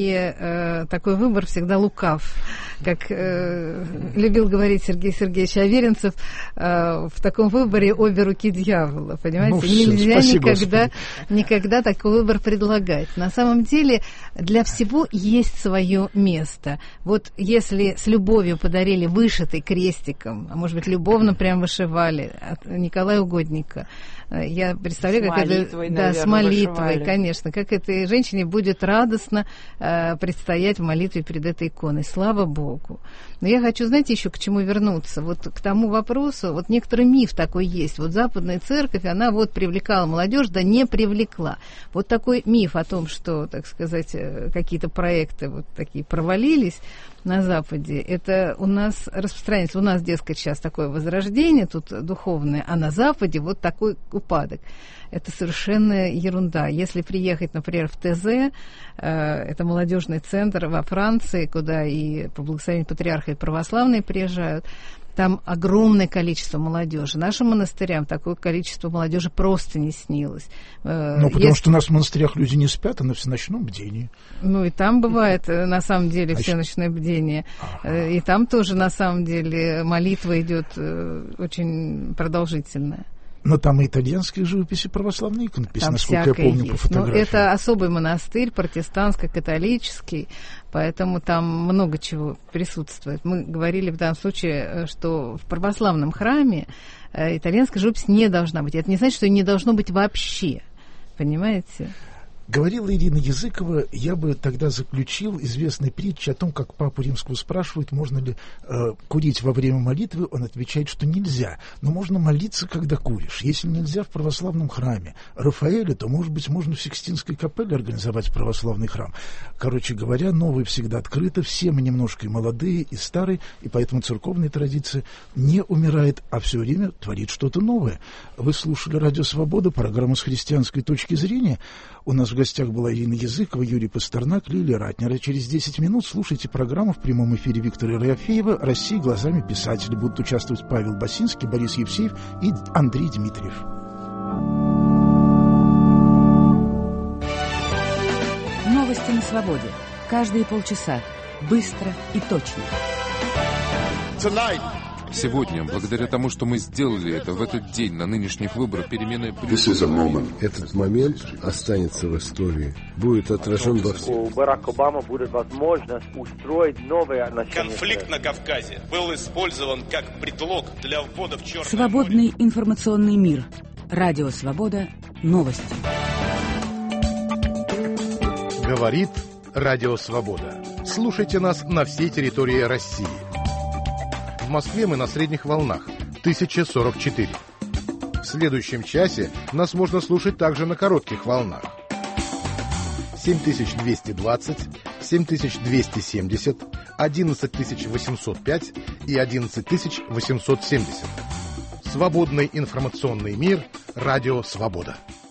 такой выбор всегда лукав. Как любил говорить Сергей Сергеевич Аверинцев, в таком выборе обе руки дьявола, понимаете? Нельзя никогда такой выбор предлагать. На самом деле для всего есть свое место. Вот если с любовью подарили вышитый крестиком, а может быть любовно прям вышивали от Николая Угодника, я представляю, как это... с молитвой, вышивали. Конечно. Как этой женщине будет радостно предстоять в молитве перед этой иконой. Слава Богу. Но я хочу, знаете, еще к чему вернуться. Вот к тому вопросу, вот некоторый миф такой есть. Вот Западная Церковь, она вот привлекала молодежь, да не привлекла. Вот такой миф о том, что, так сказать, какие-то проекты вот такие провалились на Западе, это у нас распространяется. У нас, дескать, сейчас такое возрождение тут духовное, а на Западе вот такой упадок. Это совершенно ерунда. Если приехать, например, в ТЗ, это молодежный центр во Франции, куда и по благословению патриарха и православные приезжают, там огромное количество молодежи. Нашим монастырям такое количество молодежи просто не снилось. Потому что у нас в монастырях люди не спят, а на всеночном бдении. И там бывает, на самом деле, всеночное бдение. И там тоже, на самом деле, молитва идет очень продолжительная. Но там и итальянские живописи, православные иконописи, насколько я помню, по фотографиям. Но это особый монастырь, протестантско-католический, поэтому там много чего присутствует. Мы говорили в данном случае, что в православном храме итальянская живопись не должна быть. Это не значит, что ее не должно быть вообще. Понимаете? Говорила Ирина Языкова, я бы тогда заключил известной притчи о том, как Папу Римского спрашивают, можно ли курить во время молитвы, он отвечает, что нельзя, но можно молиться, когда куришь. Если нельзя в православном храме Рафаэля, то, может быть, можно в Сикстинской капелле организовать православный храм. Короче говоря, новое всегда открыто, все мы немножко и молодые, и старые, и поэтому церковная традиция не умирает, а все время творит что-то новое. Вы слушали «Радио Свобода», программу «С христианской точки зрения». У нас в гостях была Ирина Языкова, Юрий Пастернак, Лилия Ратнер. Через 10 минут слушайте программу в прямом эфире Виктора Ерофеева «Россия глазами писателя». Будут участвовать Павел Басинский, Борис Евсеев и Андрей Дмитриев. Новости на свободе. Каждые полчаса. Быстро и точно. Сегодня, благодаря тому, что мы сделали это в этот день, на нынешних выборах, перемены... Этот момент останется в истории, будет отражен во всем. У Барака Обамы будет возможность устроить новые отношения. Конфликт на Кавказе был использован как предлог для ввода в Черное Свободный море. информационный мир. Радио Свобода. Новости. Говорит Радио Свобода. Слушайте нас на всей территории России. В Москве мы на средних волнах 1044. В следующем часе нас можно слушать также на коротких волнах 7220, 7270, 11805 и 11870. Свободный информационный мир. Радио Свобода.